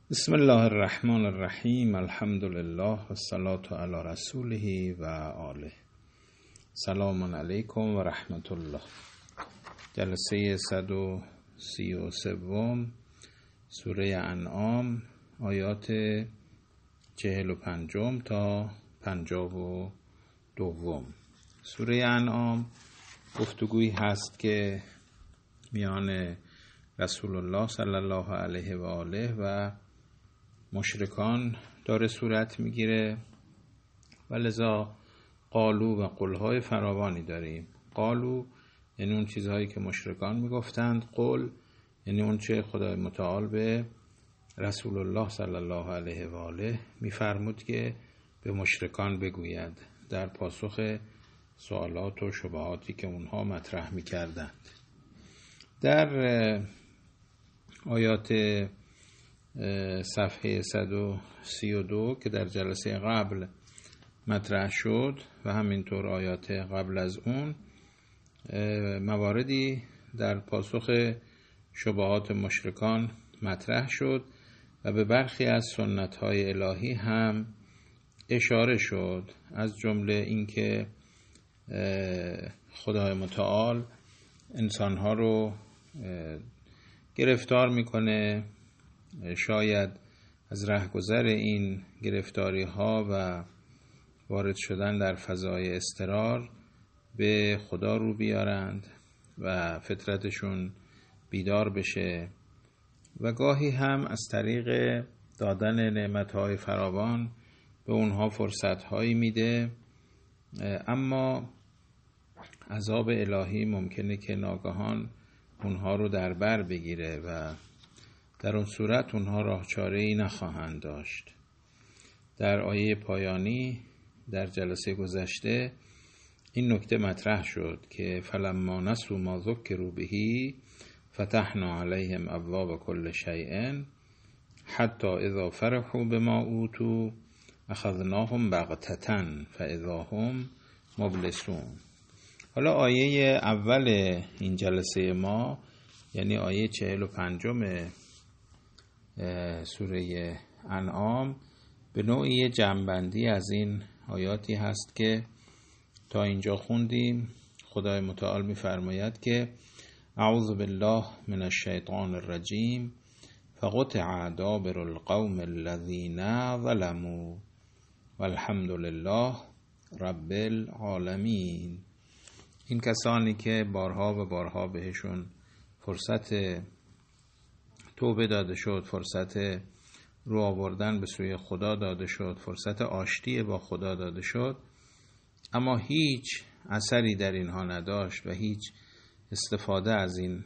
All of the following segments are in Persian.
بسم الله الرحمن الرحیم. الحمد لله و الصلاة علی رسوله و آله. سلام علیکم و رحمت الله. جلسه 133 سوره انعام، آیات 45 تا 52. سوره انعام گفتگویی هست که میان رسول الله صلی الله علیه و آله و مشرکان داره صورت میگیره و لذا قالو و قولهای فراوانی داریم. قالو یعنی اون چیزهایی که مشرکان میگفتند، قول یعنی اون چه خدای متعال به رسول الله صلی الله علیه و آله میفرمود که به مشرکان بگوید در پاسخ سوالات و شبهاتی که اونها مطرح میکردند. در آیات صفحه 132 که در جلسه قبل مطرح شد و همینطور آیات قبل از اون، مواردی در پاسخ شبهات مشرکان مطرح شد و به برخی از سنت‌های الهی هم اشاره شد، از جمله اینکه خدای متعال انسان‌ها رو گرفتار میکنه، شاید از رهگذر این گرفتاری ها و وارد شدن در فضای اضطرار به خدا رو بیارند و فطرتشون بیدار بشه و گاهی هم از طریق دادن نعمتهای فراوان به اونها فرصتهایی میده، اما عذاب الهی ممکنه که ناگهان اونها رو در بر بگیره و در اون صورت اونها راه چاره‌ای نخواهند داشت. در آیه پایانی در جلسه گذشته این نکته مطرح شد که فلما نسوا ما ذکروا به فتحنا علیهم ابواب کل شیء حتی اذا فرحوا بما اوتوا اخذناهم بغتة فاذا هم مبلسون. حالا آیه اول این جلسه ما یعنی آیه 45 سوره انعام به نوعی جمع‌بندی از این آیاتی هست که تا اینجا خوندیم. خدای متعال می‌فرماید که اعوذ بالله من الشیطان الرجیم فقطع دابر القوم الذین ظلموا والحمد لله رب العالمین. این کسانی که بارها و بارها بهشون فرصت توبه داده شد، فرصت رو آوردن به سوی خدا داده شد، فرصت آشتی با خدا داده شد، اما هیچ اثری در اینها نداشت و هیچ استفاده از این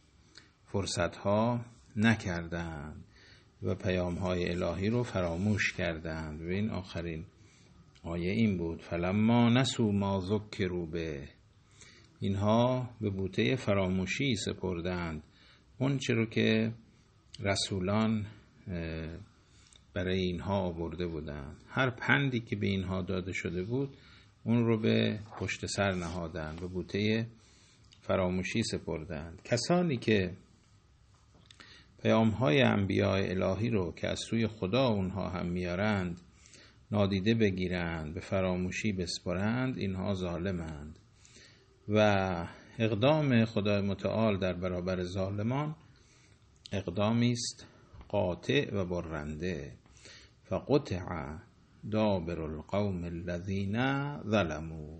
فرصتها نکردند و پیام‌های الهی رو فراموش کردند. و این آخرین آیه این بود فلما نسوا ما ذکروا به. اینها به بوته فراموشی سپردند اون چه رو که رسولان برای اینها آورده بودند. هر پندی که به اینها داده شده بود اون رو به پشت سر نهادند، به بوته فراموشی سپردند. کسانی که پیام‌های انبیاء الهی رو که از سوی خدا اونها هم میارند نادیده بگیرند، به فراموشی بسپرند، اینها ظالمند و اقدام خدای متعال در برابر ظالمان اقدامی است قاطع و برنده. فقطع دابر القوم الذین ظلموا،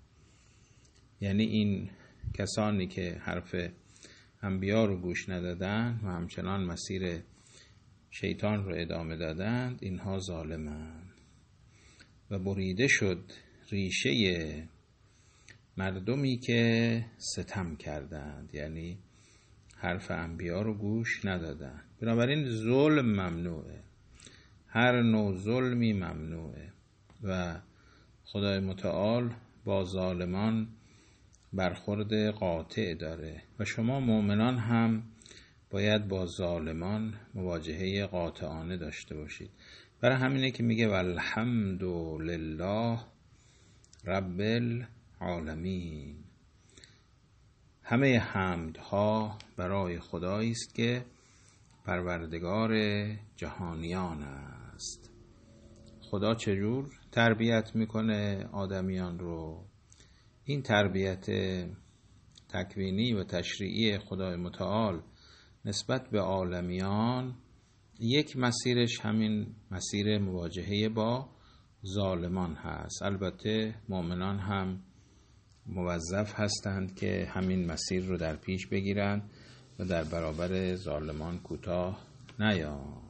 یعنی این کسانی که حرف انبیا رو گوش ندادن و همچنان مسیر شیطان رو ادامه دادند، اینها ظالمند. و بریده شد ریشه مردمی که ستم کردند، یعنی حرف انبیا رو گوش ندادند. بنابراین ظلم ممنوعه، هر نوع ظلمی ممنوعه و خدای متعال با ظالمان برخورد قاطع داره و شما مؤمنان هم باید با ظالمان مواجهه قاطعانه داشته باشید. برای همینه که میگه والحمد لله رب العالمین. همه حمدها برای خدایی است که پروردگار جهانیان است. خدا چجور تربیت میکنه آدمیان رو؟ این تربیت تکوینی و تشریعی خدای متعال نسبت به عالمیان، یک مسیرش همین مسیر مواجهه با ظالمان هست. البته مؤمنان هم موظف هستند که همین مسیر رو در پیش بگیرند و در برابر ظالمان کوتاه نیایند.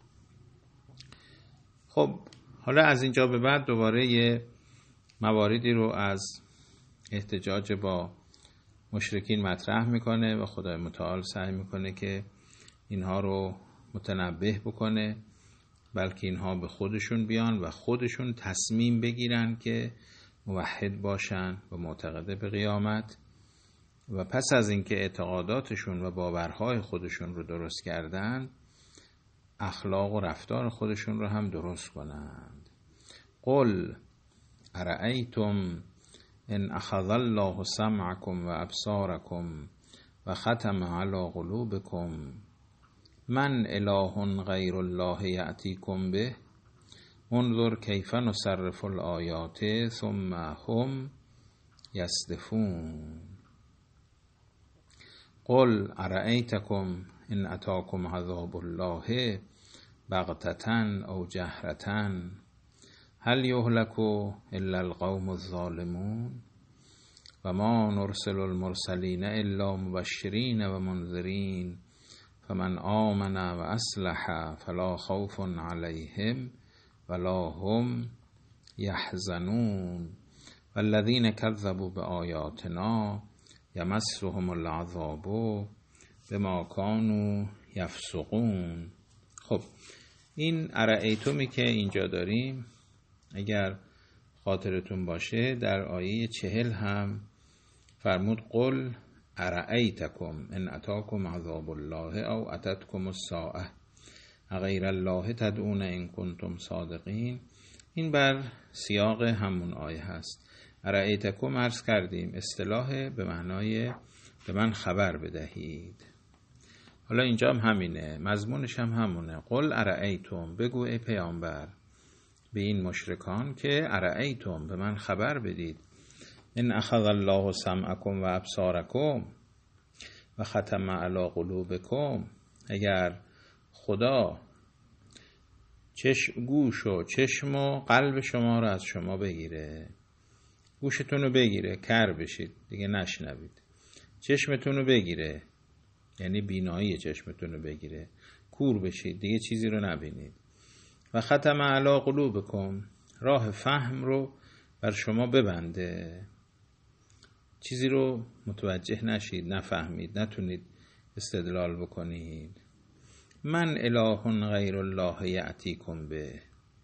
خب حالا از اینجا به بعد دوباره یه مواردی رو از احتجاج با مشرکین مطرح میکنه و خدای متعال سعی میکنه که اینها رو متنبه بکنه، بلکه اینها به خودشون بیان و خودشون تصمیم بگیرن که موحد باشن و معتقد به قیامت، و پس از اینکه اعتقاداتشون و باورهای خودشون رو درست کردن، اخلاق و رفتار خودشون رو هم درست کنند. قل ارأیتم ان اخذ الله سمعکم و ابصارکم و ختم علی قلوبکم من اله غیر الله یأتیکم به انظر کیف نصرف الآیات ثم هم یصدفون. قل ارأیتکم ان اتاکم عذاب الله بغتة او جهرة هل یهلک الا القوم الظالمون و ما نرسل المرسلین الا مبشرین و منذرین فمن آمن و اصلح فلا خوف علیهم ولا هم یحزنون والذین کذبوا بآیاتنا یمسهم العذاب بما کانوا یفسقون. خب این ارأیتمی که اینجا داریم، اگر خاطرتون باشه در آیه 40 هم فرمود قل ارأیتکم ان اتاکم عذاب الله او اتتکم الساعه غیر الله تدعون ان کنتم صادقین. این بر سیاق همون آیه هست. ارأیتکم عرض کردیم اصطلاح به معنای به من خبر بدهید. حالا اینجا هم همینه، مضمونش هم همونه. قل ارأیتم، بگو ای پیامبر به این مشرکان که ارأیتم، به من خبر بدید، ان اخذ الله سمعکم و ابصارکم و ختم علی قلوبکم، اگر خدا گوش و چشم و قلب شما رو از شما بگیره، گوشتون رو بگیره کر بشید دیگه نشنوید، چشمتون رو بگیره یعنی بینایی چشمتون رو بگیره کور بشید دیگه چیزی رو نبینید، و ختم علی قلوبکم، راه فهم رو بر شما ببنده، چیزی رو متوجه نشید، نفهمید، نتونید استدلال بکنید. من اله غیر الله یأتیکم به،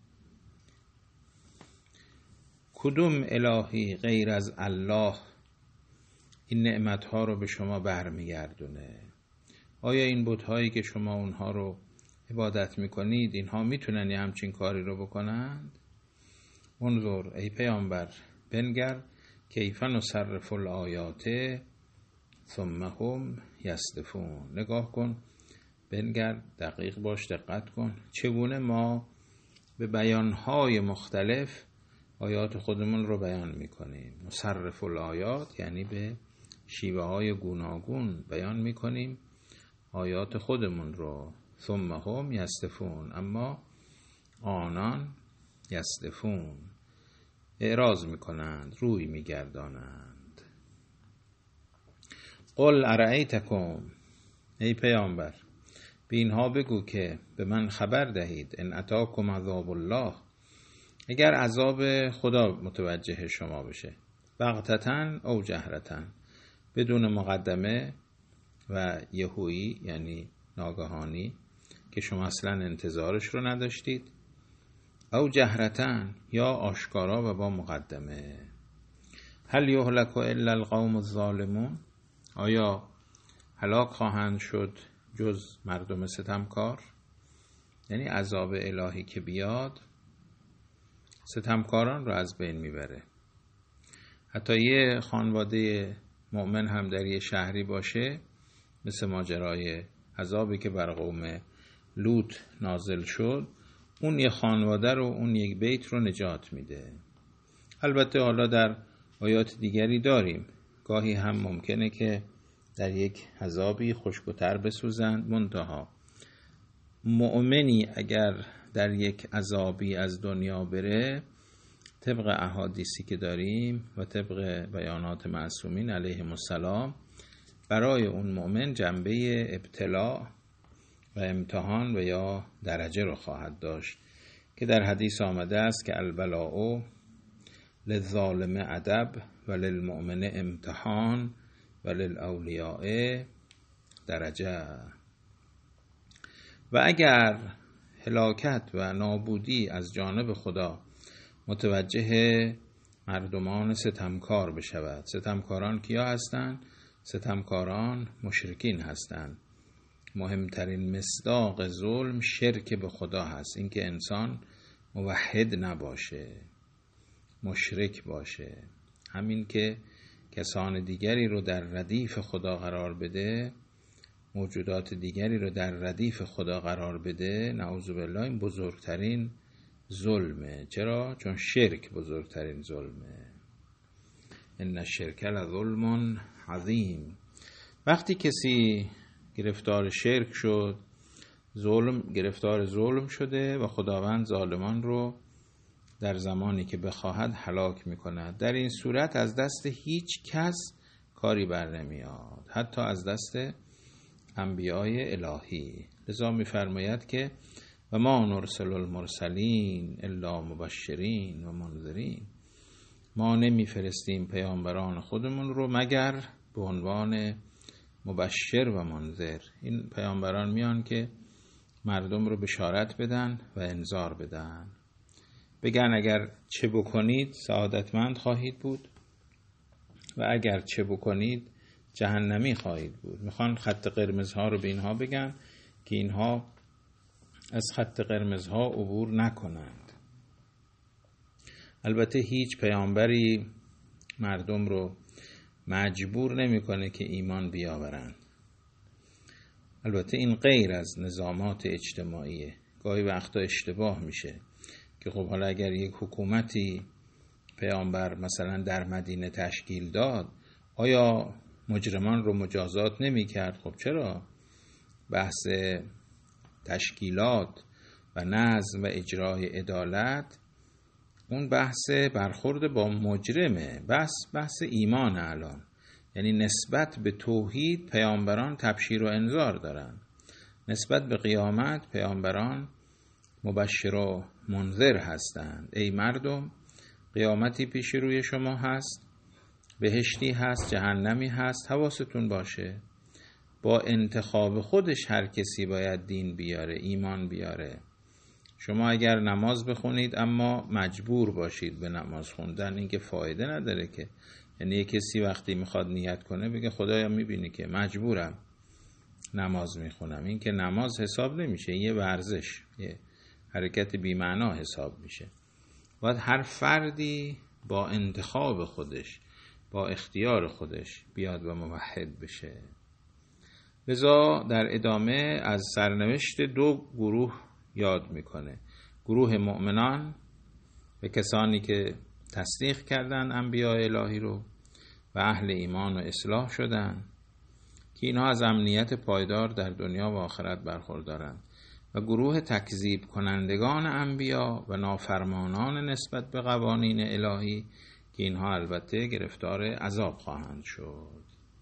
کدوم الهی غیر از الله این نعمتها رو به شما برمیگردونه؟ آیا این بت‌هایی که شما اونها رو عبادت میکنید اینها میتونن یه همچین کاری رو بکنند؟ انظر ای پیامبر بنگر کیف نصرف الآیات ثم هم یصدفون، نگاه کن، بنگر، دقیق باش، دقت کن چگونه ما به بیانهای مختلف آیات خودمون رو بیان میکنیم. نصرف الآیات یعنی به شیوه های گوناگون بیان میکنیم آیات خودمون رو. ثم هم یصدفون، اما آنان یصدفون، اعراض میکنند، روی میگردانند. قل ارأیتکم، ای پیامبر به اینها بگو که به من خبر دهید، ان اتاکم عذاب الله، اگر عذاب خدا متوجه شما بشه، بغتة او جهرة، بدون مقدمه و یهویی یعنی ناگهانی که شما اصلا انتظارش رو نداشتید، او جهرة یا آشکارا و با مقدمه. هل یهلک الا القوم الظالمون، آیا هلاک خواهند شد جز مردم ستمکار؟ یعنی عذاب الهی که بیاد ستمکاران رو از بین میبره. حتی یه خانواده مؤمن هم در یه شهری باشه، مثل ماجرای عذابی که بر قوم لوط نازل شد اون یک خانواده رو، اون یک بیت رو نجات میده. البته حالا در آیات دیگری داریم گاهی هم ممکنه که در یک عذابی خشک‌وتر بسوزند، منتها مؤمنی اگر در یک عذابی از دنیا بره، طبق احادیثی که داریم و طبق بیانات معصومین علیهم السلام، برای اون مؤمن جنبه ابتلا و امتحان و یا درجه رو خواهد داشت که در حدیث آمده است که البلاء للظالم ادب و للمؤمن امتحان و للاولیاء درجه. و اگر هلاکت و نابودی از جانب خدا متوجه مردمان ستمکار بشود. ستمکاران کیا هستند؟ ستمکاران مشرکین هستند. مهمترین مصداق ظلم شرک به خدا هست، اینکه انسان موحد نباشه، مشرک باشه. همین که کسان دیگری رو در ردیف خدا قرار بده، موجودات دیگری رو در ردیف خدا قرار بده، نعوذ بالله، این بزرگترین ظلمه. چرا؟ چون شرک بزرگترین ظلمه. ان الشرک لظلم عظیم. وقتی کسی گرفتار شرک شد، گرفتار ظلم شده و خداوند ظالمان رو در زمانی که بخواهد هلاک میکند. در این صورت از دست هیچ کس کاری بر نمیاد، حتی از دست انبیای الهی. لذا میفرماید که و ما نرسل المرسلین الا مبشرین و منذرین. ما نمیفرستیم پیامبران خودمون رو مگر به عنوان مبشر و منذر. این پیامبران میان که مردم رو بشارت بدن و انذار بدن، بگن اگر چه بکنید سعادتمند خواهید بود و اگر چه بکنید جهنمی خواهید بود. میخوان خط قرمزها رو به اینها بگن که اینها از خط قرمزها عبور نکنند. البته هیچ پیامبری مردم رو مجبور نمیکنه که ایمان بیاورند. البته این غیر از نظامات اجتماعیه. گاهی وقتا اشتباه میشه که خب حالا اگر یک حکومتی پیامبر مثلا در مدینه تشکیل داد، آیا مجرمان رو مجازات نمی کرد؟ خب چرا؟ بحث تشکیلات و نظم و اجرای عدالت اون بحث برخورد با مجرمه، بحث ایمان. الان یعنی نسبت به توحید پیامبران تبشیر و انذار دارن، نسبت به قیامت پیامبران مبشر و منذر هستند. ای مردم، قیامتی پیش روی شما هست، بهشتی هست، جهنمی هست، حواستون باشه. با انتخاب خودش هر کسی باید دین بیاره، ایمان بیاره. شما اگر نماز بخونید اما مجبور باشید به نماز خوندن، این که فایده نداره که. یعنی یک کسی وقتی میخواد نیت کنه بگه خدایا میبینی که مجبورم نماز میخونم، این که نماز حساب نمیشه، یه ورزش، یه حرکت بی‌معنا حساب میشه. باید هر فردی با انتخاب خودش، با اختیار خودش بیاد و موحد بشه. لذا در ادامه از سرنوشت دو گروه یاد میکنه. گروه مؤمنان به کسانی که تصدیق کردن انبیاء الهی رو و اهل ایمان و اصلاح شدن که اینها از امنیت پایدار در دنیا و آخرت برخوردارند، و گروه تکذیب کنندگان انبیا و نافرمانان نسبت به قوانین الهی که اینها البته گرفتار عذاب خواهند شد.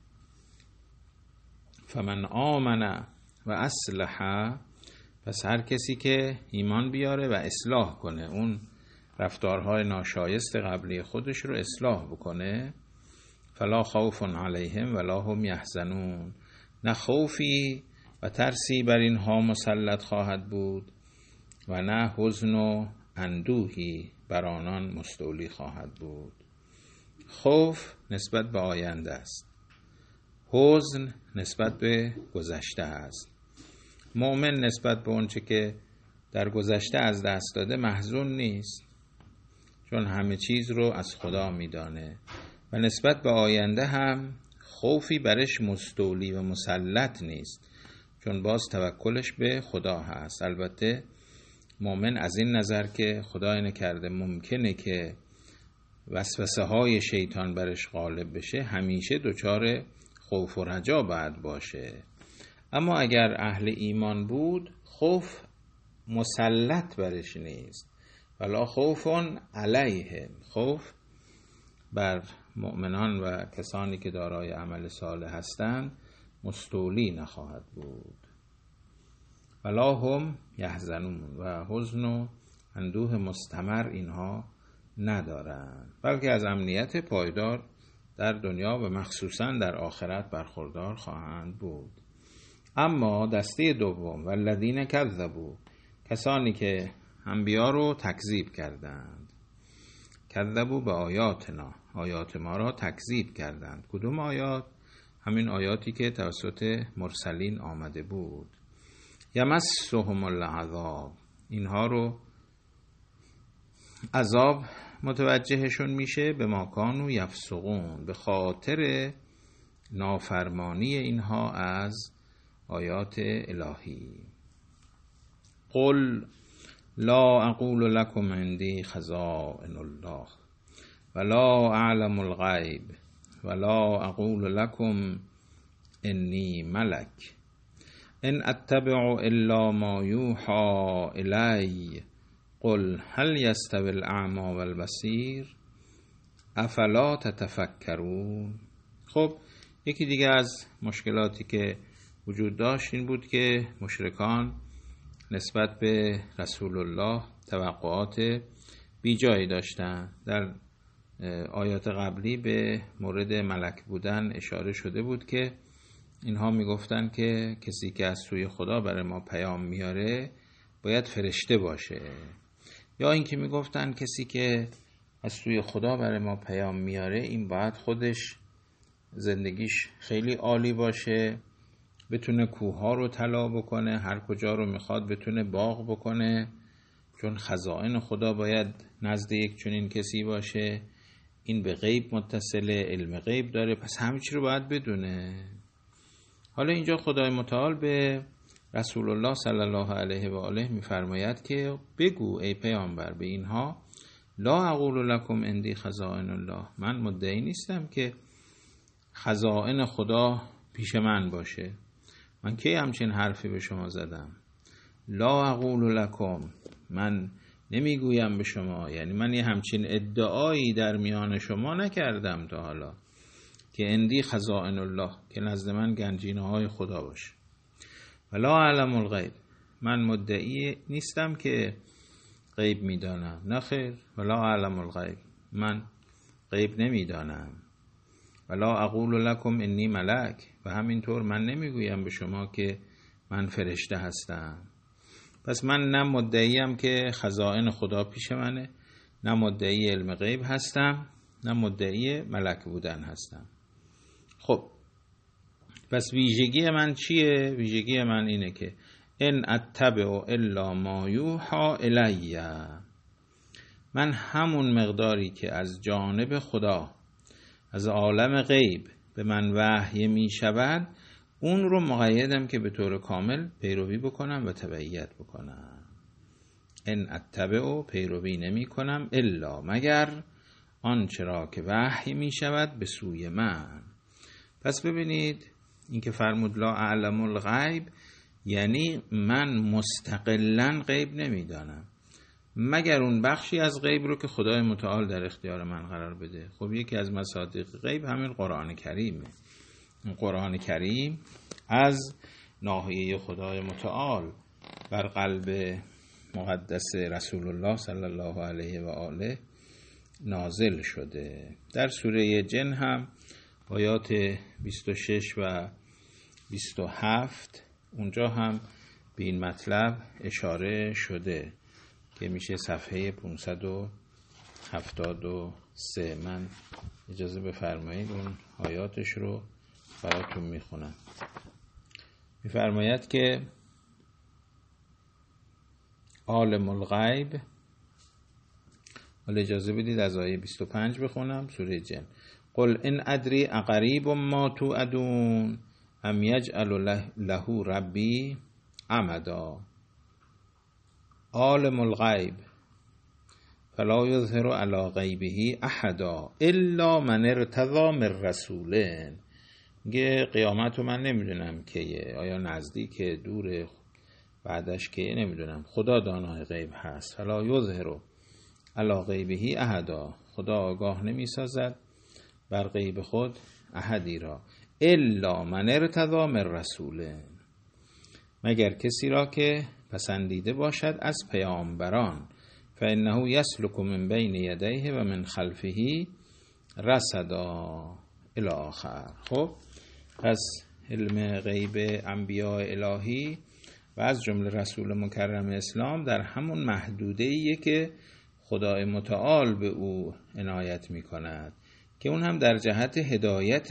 فمن آمن و اصلح، پس هر کسی که ایمان بیاره و اصلاح کنه، اون رفتارهای ناشایست قبلی خودش رو اصلاح بکنه، فلا خوف علیهم ولا هم یحزنون، نه خوفی و ترسی بر اینها مسلط خواهد بود و نه حزن و اندوهی بر آنان مستولی خواهد بود. خوف نسبت به آینده است، حزن نسبت به گذشته است. مؤمن نسبت به اونچه که در گذشته از دست داده محزون نیست، چون همه چیز رو از خدا میدانه، و نسبت به آینده هم خوفی برش مستولی و مسلط نیست، چون باز توکلش به خدا هست. البته مؤمن از این نظر که خدا اینه کرده ممکنه که وسوسه های شیطان برش غالب بشه، همیشه دچار خوف و رجا باید باشه. اما اگر اهل ایمان بود، خوف مسلط برش نیست. ولا خوف علیهم، خوف بر مؤمنان و کسانی که دارای عمل صالح هستند مستولی نخواهد بود. ولا هم یحزنون، و حزن و اندوه مستمر اینها ندارند، بلکه از امنیت پایدار در دنیا و مخصوصا در آخرت برخوردار خواهند بود. اما دسته دوم، والذین کذبوا، کسانی که انبیا رو تکذیب کردند. کذبوا به آیاتنا، آیات ما را تکذیب کردند. کدوم آیات؟ همین آیاتی که توسط مرسلین آمده بود. یمسهم العذاب، اینها رو عذاب متوجهشون میشه، به ما کانوا یفسقون، به خاطر نافرمانی اینها از آیات الهی. قل لا اقول لكم عندي خزائن الله ولا اعلم الغیب ولا اقول لكم انی ملک ان اتبع الا ما یوحى الی قل هل یستوی الاعمی والبصیر افلا تتفکرون. خب یکی دیگه از مشکلاتی که وجود داشت این بود که مشرکان نسبت به رسول الله توقعات بیجایی داشتن. در آیات قبلی به مورد ملک بودن اشاره شده بود که اینها میگفتن که کسی که از سوی خدا برای ما پیام میاره باید فرشته باشه، یا اینکه میگفتن کسی که از سوی خدا برای ما پیام میاره این باید خودش زندگیش خیلی عالی باشه، بتونه کوه‌ها رو طلا بکنه، هر کجا رو میخواد بتونه باغ بکنه، چون خزائن خدا باید نزد یک چنین کسی باشه، این به غیب متصله، علم غیب داره، پس همه چی رو باید بدونه. حالا اینجا خدای متعال به رسول الله صلی الله علیه و آله میفرماید که بگو ای پیامبر به اینها لا اقول لكم عندي خزائن الله، من مدعی نیستم که خزائن خدا پیش من باشه. من کی همچین حرفی به شما زدم؟ لا اقول لكم، من نمیگویم به شما، یعنی من یه همچین ادعایی در میان شما نکردم تا حالا که عندی خزائن الله، که نزد من گنجینه های خدا باشه. ولا اعلم الغیب، من مدعی نیستم که غیب میدانم، نه خیر. ولا اعلم الغیب، من غیب نمیدانم. ولا اقول لكم انی ملک، و همینطور من نمیگویم به شما که من فرشته هستم. پس من نه مدعیم که خزائن خدا پیش منه، نه مدعی علم غیب هستم، نه مدعی ملک بودن هستم. خب پس ویژگی من چیه؟ ویژگی من اینه که ان اتبع الا ما یوحى الی، من همون مقداری که از جانب خدا از عالم غیب به من وحی می شود اون رو مقیدم که به طور کامل پیروی بکنم و تبعیت بکنم. ان اتبع، پیروی نمی کنم، الا، مگر آنچه را که وحی می شود به سوی من. پس ببینید این که فرمود لا اعلم الغیب، یعنی من مستقلاً غیب نمیدانم مگر اون بخشی از غیب رو که خدای متعال در اختیار من قرار بده. خب یکی از مصادیق غیب همین قرآن کریمه. قرآن کریم از ناحیه خدای متعال بر قلب مقدس رسول الله صلی الله علیه و آله نازل شده. در سوره جن هم آیات 26 و 27 اونجا هم به این مطلب اشاره شده که میشه صفحه 573. من اجازه بفرمایید اون آیاتش رو براتون میخونم. میفرماید که عالم الغیب، ولی اجازه بدید از آیه 25 بخونم سوره جن. قل ان ادری اقریب ما توعدون ام یجعل له ربی امدا عالم الغیب فلا یظهر علی غیبه احدا الا من ارتضی من رسول. میگه قیامت رو من نمیدونم کیه، آیا نزدیکه دوره، بعدش کیه نمیدونم، خدا دانای غیب هست. فلا یظهر علی غیبه احدا، خدا آگاه نمیسازد بر غیب خود احدی را. الا من ارتضی من رسول، مگر کسی را که پسندیده باشد از پیامبران. فانه یسلک من بین یدیه و من خلفه رصدا الی آخر. خب پس علم غیب انبیاء الهی و از جمله رسول مکرم اسلام در همون محدوده ایه که خدای متعال به او عنایت می کند که اون هم در جهت هدایت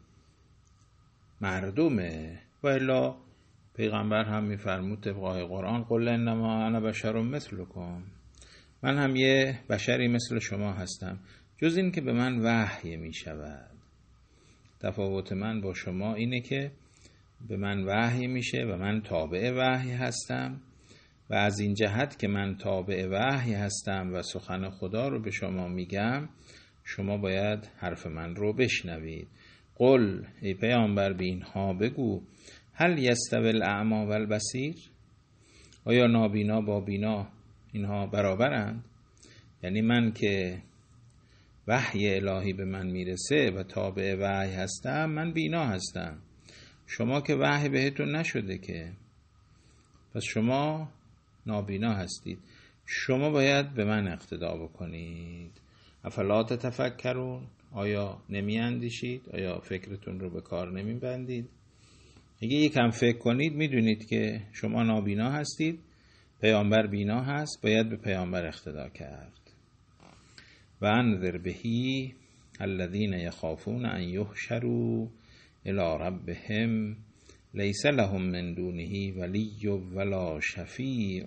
مردمه. و الا پیغمبر هم میفرمود طبق آیه قرآن قل انما انا بشر مثلکم، من هم یه بشری مثل شما هستم، جز این که به من وحی می شود. تفاوت من با شما اینه که به من وحی میشه و من تابع وحی هستم و از این جهت که من تابع وحی هستم و سخن خدا رو به شما میگم، شما باید حرف من رو بشنوید. قل ای پیامبر به اینها بگو هل یستوی الاعمی و البصیر، آیا نابینا با بینا اینها برابرند؟ یعنی من که وحی الهی به من میرسه و تابع وحی هستم، من بینا هستم، شما که وحی بهتون نشده که، پس شما نابینا هستید، شما باید به من اقتدا بکنید. افلا تتفکرون، آیا نمی اندیشید؟ آیا فکرتون رو به کار نمی بندید؟ اگه یکم فکر کنید میدونید که شما نابینا هستید، پیامبر بینا هست، باید به پیامبر اقتدا کرد. و انذر بهی الذین یخافون ان یحشروا الی ربهم لیس لهم من دونه ولی ولا شفیع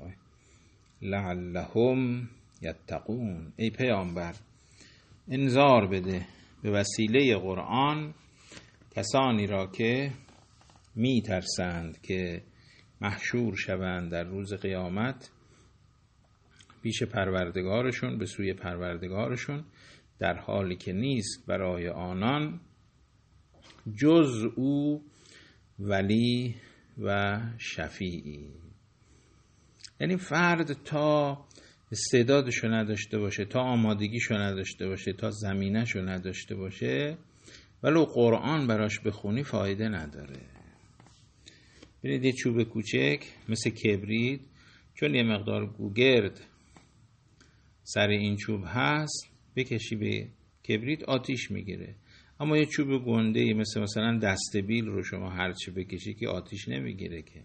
لعلهم یتقون. ای پیامبر انذار بده به وسیله قرآن کسانی را که می ترسند که محشور شوند در روز قیامت پیش پروردگارشون، به سوی پروردگارشون، در حالی که نیست برای آنان جز او ولی و شفیعی. یعنی فرد تا استعدادشو نداشته باشه، تا آمادگیشو نداشته باشه، تا زمینهشو نداشته باشه، ولو قرآن براش بخونی فایده نداره. ببینید یه چوب کوچک مثل کبریت، چون یه مقدار گوگرد سر این چوب هست، بکشی به کبریت آتیش میگیره. اما یه چوب گنده مثلا دستبیل رو شما هرچی بکشی که آتیش نمیگیره که.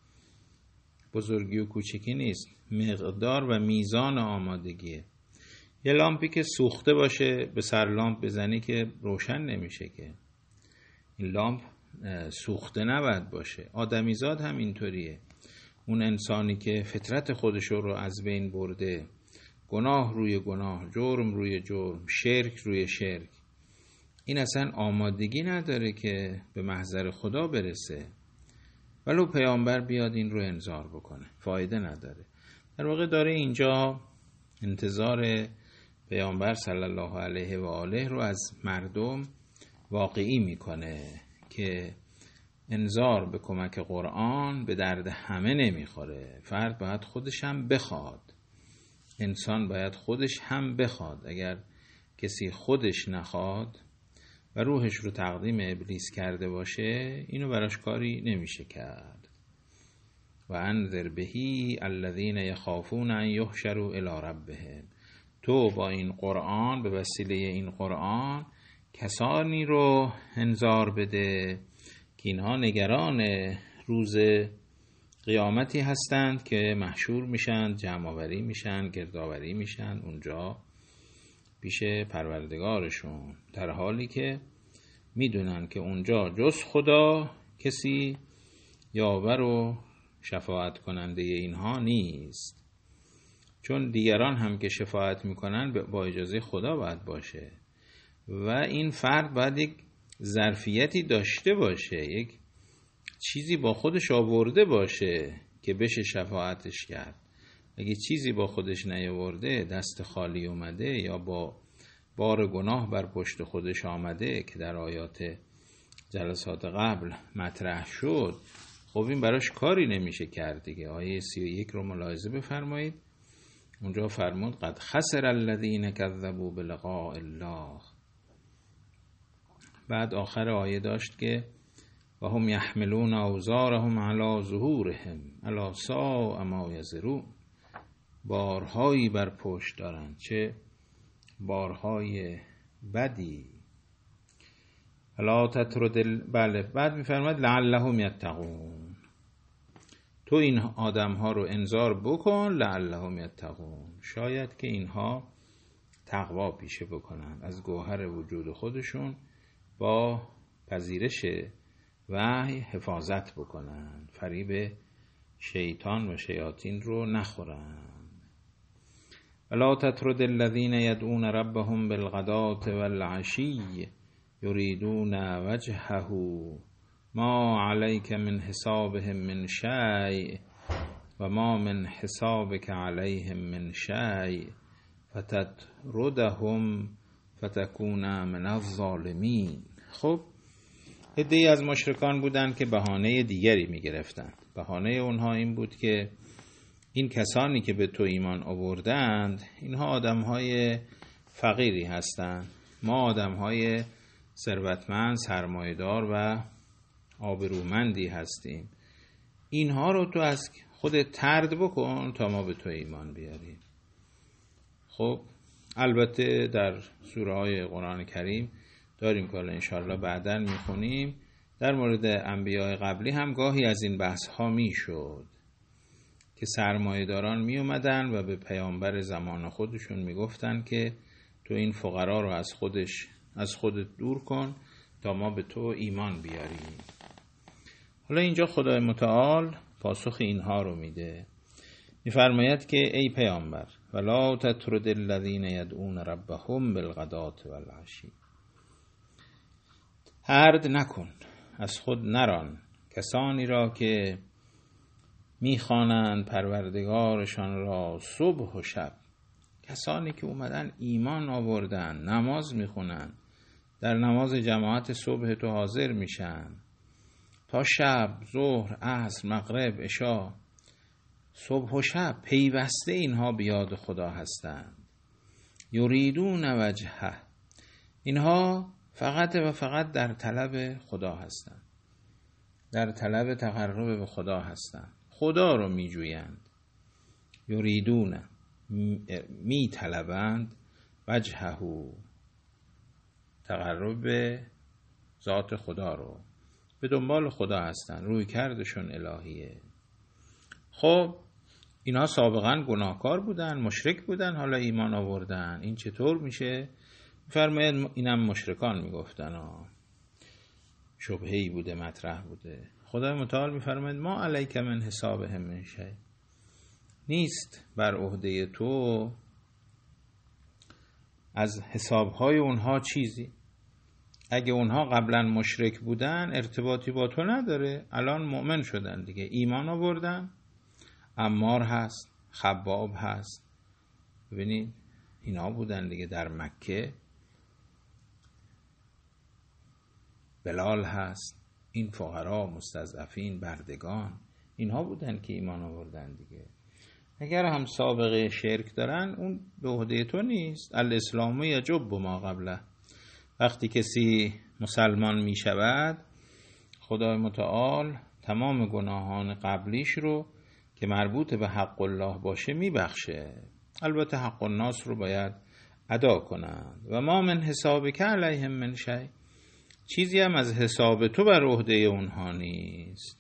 بزرگی و کوچکی نیست، مقدار و میزان آمادگیه. یه لامپی که سوخته باشه به سر لامپ بزنی که روشن نمیشه که. این لامپ سوخته نباید باشه. آدمیزاد هم اینطوریه. اون انسانی که فطرت خودشو رو از بین برده، گناه روی گناه، جرم روی جرم، شرک روی شرک، این اصلا آمادگی نداره که به محضر خدا برسه. ولو پیامبر بیاد این رو انذار بکنه فایده نداره. در واقع داره اینجا انتظار پیامبر صلی الله علیه و آله رو از مردم واقعی میکنه که انذار به کمک قرآن به درد همه نمیخوره. فرد باید خودش هم بخواد، انسان باید خودش هم بخواد. اگر کسی خودش نخواد و روحش رو تقدیم ابلیس کرده باشه، اینو براش کاری نمیشه کرد. و انذر بهی الذین یخافون ان یحشروا الی ربهم، تو با این قرآن، به وسیله این قرآن کسانی رو انذار بده که اینها نگران روز قیامتی هستند که محشور میشن، جمع‌آوری میشن، گردآوری میشن اونجا پیش پروردگارشون، در حالی که میدونن که اونجا جز خدا کسی یاور و شفاعت کننده اینها نیست. چون دیگران هم که شفاعت میکنن با اجازه خدا باید باشه و این فرد باید یک ظرفیتی داشته باشه، یک چیزی با خودش آورده باشه که بشه شفاعتش کرد. اگه چیزی با خودش نیاورده، دست خالی اومده یا با بار گناه بر پشت خودش آمده که در آیات جلسات قبل مطرح شد، خب این براش کاری نمیشه کرد دیگه. آیه 31 رو ملاحظه بفرمایید. اونجا فرمود قد خسر الذین کذبوا بلقاء الله. بعد آخر آیه داشت که و هم یحملون اوزارهم علی ظهورهم الا ساء ما یزرون. بارهایی بر پشت دارن، چه بارهای بدی. الا تطرد بله. بعد میفرماید لعلهم یتقون. تو این آدم ها رو انذار بکن، لعلهم یتقون، شاید که اینها تقوا پیشه بکنن، از گوهر وجود خودشون با پذیرش وحی حفاظت بکنن، فریب شیطان و شیاطین رو نخورن. ولا تطرد الذین یدعون ربهم بالغداة والعشی یریدون وجهه ما علیک من حسابهم من شیء و ما من حسابک علیهم من شیء فتطردهم فتکون من الظالمین. خب عده‌ای از مشرکان بودند که بهانه دیگری می گرفتند. بهانه اونها این بود که این کسانی که به تو ایمان آوردند اینها آدم‌های فقیری هستند، ما آدم‌های ثروتمند، سرمایه‌دار و آبرومندی هستیم. اینها رو تو از خودت طرد بکن تا ما به تو ایمان بیاریم. خب البته در سوره‌های قرآن کریم داریم که انشاءالله بعداً میخونیم، در مورد انبیاء قبلی هم گاهی از این بحث‌ها میشد که سرمایه‌داران می اومدن و به پیامبر زمان خودشون میگفتن که تو این فقرا رو از خودت دور کن تا ما به تو ایمان بیاریم. حالا اینجا خدای متعال پاسخ اینها رو میده، میفرماید که ای پیامبر ولا تطرد الذین یدعون ربهم بالغداة والعشی، طرد نکن، از خود نران کسانی را که میخوانند پروردگارشان را صبح و شب. کسانی که اومدن ایمان آوردن، نماز میخونن، در نماز جماعت صبح تو حاضر میشن، تا شب، ظهر، عصر، مغرب، عشا، صبح و شب پیوسته اینها بیاد خدا هستند. یریدون وجهه، اینها فقط و فقط در طلب خدا هستند، در طلب تقرب به خدا هستند، خدا رو می جویند. یریدون، می طلبند، وجهه، تقرب به ذات خدا رو، به دنبال خدا هستند، روی کردشون الهیه. خب اینها سابقا گناهکار بودن، مشرک بودن، حالا ایمان آوردن، این چطور میشه؟ فرماید اینم مشرکان میگفتن، شبهه‌ای بوده، مطرح بوده. خدای متعال میفرماید ما علیک من حسابهم من شیء، نیست بر عهده تو از حسابهای اونها چیزی. اگه اونها قبلا مشرک بودن ارتباطی با تو نداره، الان مؤمن شدن دیگه، ایمان آوردن. عمار هست، خباب هست، ببینید اینا بودن دیگه در مکه. بلال هست، این فقرا، مستضعفین، بردگان، اینها بودن که ایمان آوردن دیگه. اگر هم سابقه شرک دارن اون به عهده تو نیست. الاسلام یجب ما قبله، وقتی کسی مسلمان می شود خدای متعال تمام گناهان قبلیش رو که مربوط به حق الله باشه می بخشه. البته حق الناس رو باید ادا کنند. و ما من حسابک علیهم من شیء، چیزی هم از حساب تو بر عهده اونها نیست.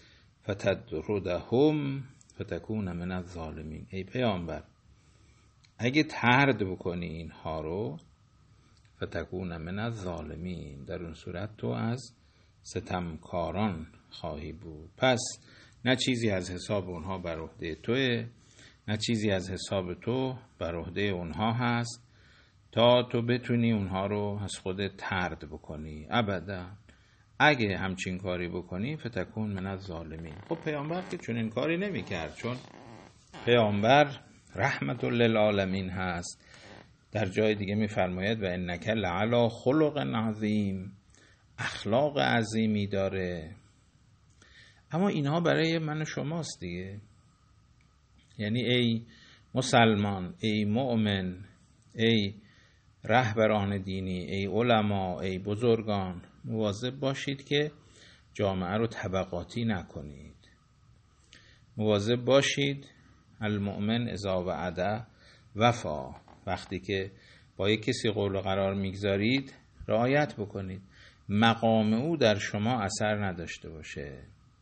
فتطردهم فتکون من الظالمین. ای پیامبر اگه طرد بکنی اینها رو، فتکون من الظالمین، در اون صورت تو از ستمکاران خواهی بود. پس نه چیزی از حساب اونها بر عهده توه، نه چیزی از حساب تو بر عهده اونها هست تا تو بتونی اونها رو از خودت طرد بکنی. ابدا اگه همچین کاری بکنی فتکون من الظالمین. خب پیامبر که چون این کاری نمی کرد، چون پیامبر رحمت للعالمین هست. در جای دیگه می فرماید و انک لعلی خلق عظیم، اخلاق عظیمی داره. اما اینها برای من و شماست دیگه. یعنی ای مسلمان، ای مؤمن، ای رهبران دینی، ای علما، ای بزرگان، مواظب باشید که جامعه رو طبقاتی نکنید. مواظب باشید المؤمن اذا وعد وفا. وقتی که با یک کسی قول و قرار میگذارید رعایت بکنید. مقام او در شما اثر نداشته باشه،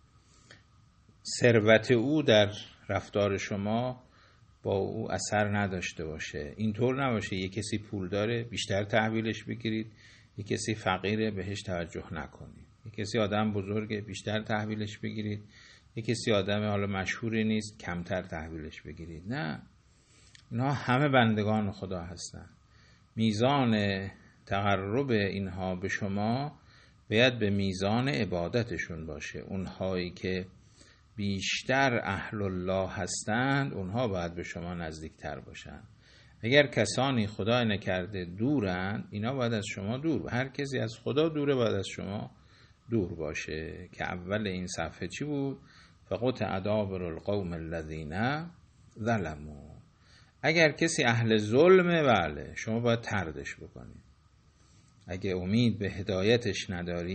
ثروت او در رفتار شما با او اثر نداشته باشه. اینطور نباشه یک کسی پول داره بیشتر تحویلش بگیرید، یک کسی فقیره بهش توجه نکنید. یک کسی آدم بزرگه بیشتر تحویلش بگیرید، یک کسی آدم حالا مشهوری نیست کمتر تحویلش بگیرید. نه، اینها همه بندگان خدا هستن. میزان تقرب اینها به شما باید به میزان عبادتشون باشه. اونهایی که بیشتر اهل الله هستند اونها باید به شما نزدیکتر باشند. اگر کسانی خدا نکرده دورند، اینا باید از شما دور. هر کسی از خدا دوره باید از شما دور باشه. که اول این صفحه چی بود؟ فقطع دابر القوم الذین ظلموا. اگر کسی اهل ظلمه، بله شما باید طردش بکنید. اگر امید به هدایتش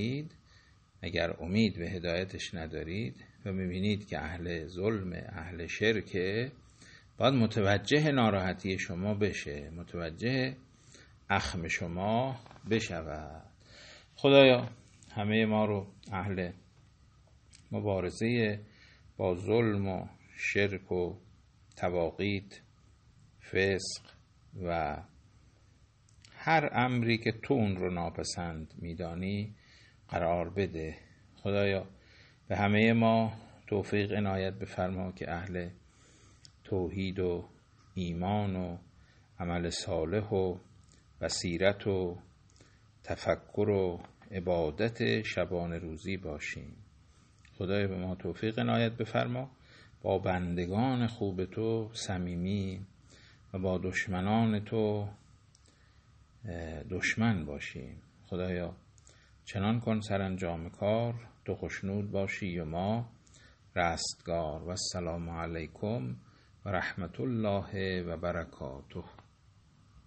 ندارید و میبینید که اهل ظلم، اهل شرکه، باید متوجه ناراحتی شما بشه، متوجه اخم شما بشود. خدایا همه ما رو اهل مبارزه با ظلم و شرک و تواغیت، فسق و هر امری که تو اون رو ناپسند میدانی قرار بده. خدایا به همه ما توفیق عنایت بفرما که اهل توحید و ایمان و عمل صالح و بصیرت و تفکر و عبادت شبانه روزی باشیم. خدایا به ما توفیق عنایت بفرما با بندگان خوب تو صمیمی و با دشمنان تو دشمن باشیم. خدایا چنان کن سرانجام کار تو خوشنود باشی و ما رستگار. و السلام علیکم و رحمت الله و برکاته.